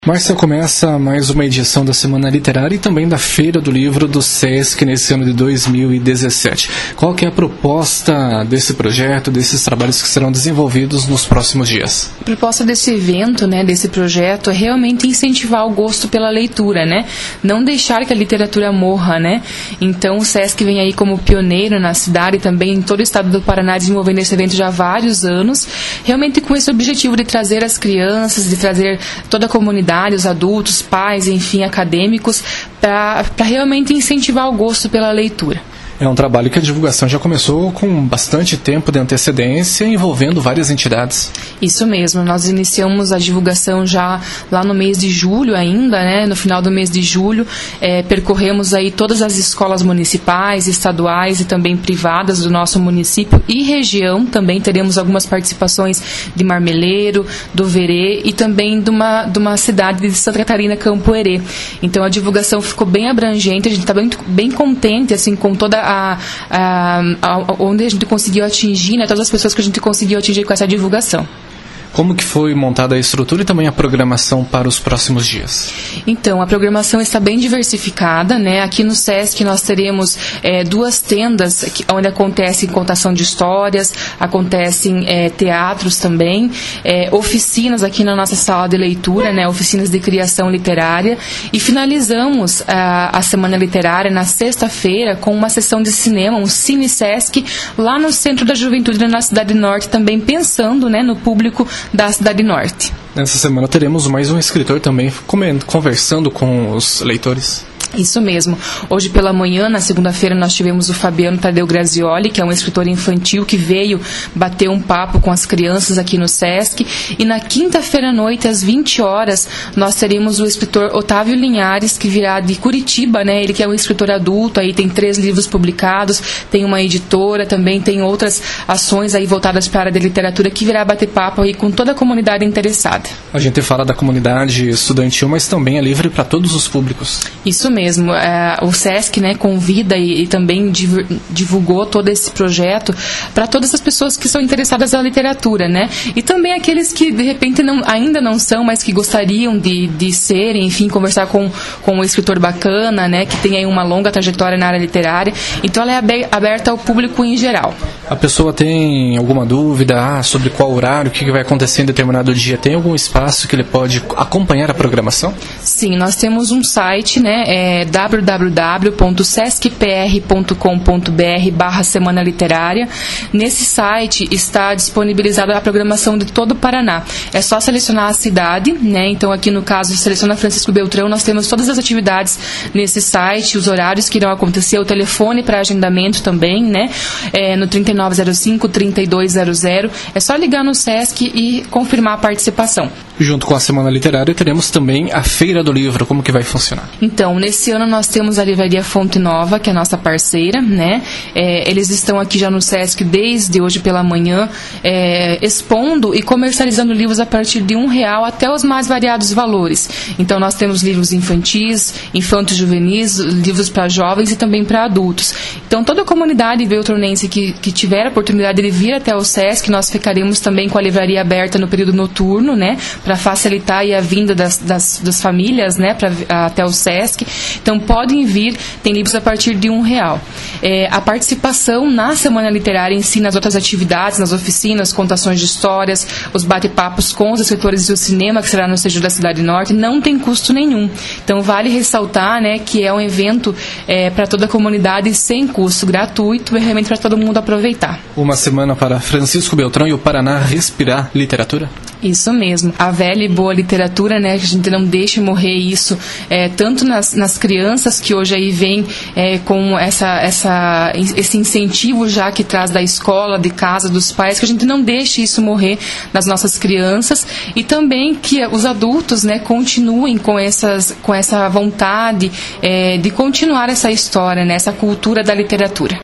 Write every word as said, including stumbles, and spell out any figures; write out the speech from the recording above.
Márcia, começa mais uma edição da Semana Literária e também da Feira do Livro do Sesc nesse ano de dois mil e dezessete. Qual que é a proposta desse projeto, desses trabalhos que serão desenvolvidos nos próximos dias? A proposta desse evento, né, desse projeto, é realmente incentivar o gosto pela leitura, né? Não deixar que a literatura morra, né? Então o Sesc vem aí como pioneiro na cidade e também em todo o estado do Paraná desenvolvendo esse evento já há vários anos, realmente com esse objetivo de trazer as crianças, de trazer toda a comunidade, os adultos, pais, enfim, acadêmicos, para realmente incentivar o gosto pela leitura. É um trabalho que a divulgação já começou com bastante tempo de antecedência, envolvendo várias entidades. Isso mesmo, nós iniciamos a divulgação já lá no mês de julho ainda, né? No final do mês de julho, é, percorremos aí todas as escolas municipais, estaduais e também privadas do nosso município e região. Também teremos algumas participações de Marmeleiro, do Verê e também de uma, de uma cidade de Santa Catarina, Campo Herê. Então a divulgação ficou bem abrangente, a gente está bem, bem contente assim, com toda a A, a, a, onde a gente conseguiu atingir, né, todas as pessoas que a gente conseguiu atingir com essa divulgação. Como que foi montada a estrutura e também a programação para os próximos dias? Então, a programação está bem diversificada, né? Aqui no Sesc nós teremos é, duas tendas que, onde acontecem contação de histórias, acontecem é, teatros também, é, oficinas aqui na nossa sala de leitura, né? Oficinas de criação literária, e finalizamos a, a Semana Literária na sexta-feira com uma sessão de cinema, um Cine Sesc, lá no Centro da Juventude na Cidade Norte, também pensando, né, no público da Cidade Norte. Nessa semana teremos mais um escritor também conversando com os leitores. Isso mesmo. Hoje pela manhã, na segunda-feira, nós tivemos o Fabiano Tadeu Grazioli, que é um escritor infantil que veio bater um papo com as crianças aqui no Sesc. E na quinta-feira à noite, às vinte horas, nós teremos o escritor Otávio Linhares, que virá de Curitiba, né? Ele que é um escritor adulto, aí tem três livros publicados, tem uma editora, também tem outras ações aí voltadas para a área de literatura, que virá bater papo aí com toda a comunidade interessada. A gente fala da comunidade estudantil, mas também é livre para todos os públicos. Isso mesmo. mesmo. É, o Sesc, né, convida e, e também divulgou todo esse projeto para todas as pessoas que são interessadas na literatura, né? E também aqueles que de repente não, ainda não são, mas que gostariam de, de serem, enfim, conversar com, com um escritor bacana, né, que tem aí uma longa trajetória na área literária. Então ela é aberta ao público em geral. A pessoa tem alguma dúvida ah, sobre qual horário, o que vai acontecer em determinado dia? Tem algum espaço que ele pode acompanhar a programação? Sim, nós temos um site, né, é w w w ponto sesc p r ponto com ponto b r barra Semana Literária. Nesse site está disponibilizada a programação de todo o Paraná. É só selecionar a cidade, né? Então aqui no caso seleciona Francisco Beltrão, nós temos todas as atividades nesse site, os horários que irão acontecer, o telefone para agendamento também, né? É, no trinta e nove zero cinco, trinta e dois zero zero. É só ligar no Sesc e confirmar a participação. Junto com a Semana Literária teremos também a Feira do Livro. Como que vai funcionar? Então, nesse ano nós temos a Livraria Fonte Nova, que é a nossa parceira, né? É, eles estão aqui já no Sesc desde hoje pela manhã, é, expondo e comercializando livros a partir de um real até os mais variados valores. Então nós temos livros infantis, infantos juvenis, livros para jovens e também para adultos. Então toda a comunidade beltronense que, que tiver a oportunidade de vir até o Sesc, nós ficaremos também com a livraria aberta no período noturno, né? Para facilitar aí a vinda das, das, das famílias, né? Pra, até o Sesc. Então podem vir, tem livros a partir de um real. É, a participação na Semana Literária em si, nas outras atividades, nas oficinas, contações de histórias, os bate-papos com os escritores e o cinema, que será no Centro da Cidade Norte, não tem custo nenhum. Então vale ressaltar, né, que é um evento é, para toda a comunidade sem custo, gratuito, e realmente para todo mundo aproveitar. Uma semana para Francisco Beltrão e o Paraná respirar literatura? Isso mesmo. A velha e boa literatura, né, que a gente não deixe morrer isso, é, tanto nas, nas crianças, que hoje aí vem é, com essa, essa, esse incentivo já que traz da escola, de casa, dos pais, que a gente não deixe isso morrer nas nossas crianças, e também que os adultos, né, continuem com, essas, com essa vontade é, de continuar essa história, né, essa cultura da literatura.